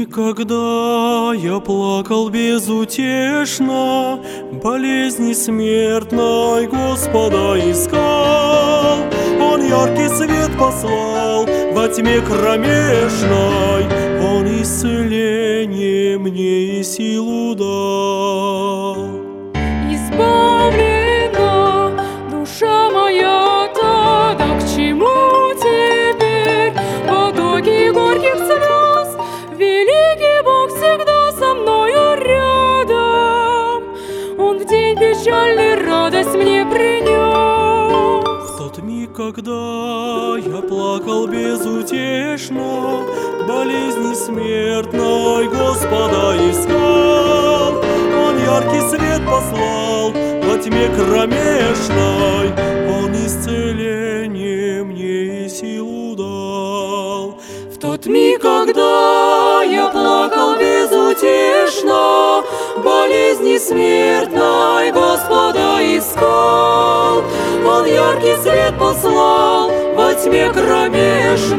дни, когда я плакал безутешно, болезни смертной Господа искал. Он яркий свет послал во тьме кромешной, Он исцеление мне и силу дал. Избавлена душа моя-то, да к чему теперь потоки горьких слез? Великий Бог всегда со мною рядом, Он в день печальный радость мне принес. В тот миг, когда я плакал безутешно, болезни смертной Господа искал, Он яркий свет послал во тьме кромешной, Он исцеление мне и силу дал. В тот миг, когда я плакал безутешно, болезни смертной Господа искал, Он яркий свет послал во тьме кромешной,